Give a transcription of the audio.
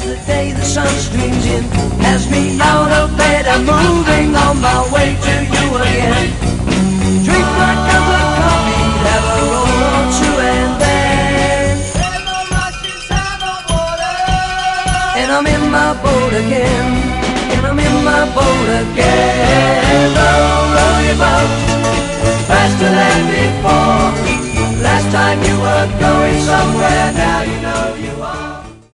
the day the sun streams in, has me out of bed and moving on my way to you again. Drink my cup of coffee, have a roll or two, and then there's no rush inside the water, and I'm in my boat again, and I'm in my boat again. Row your boat faster than before. Last time you were going somewhere, now you know.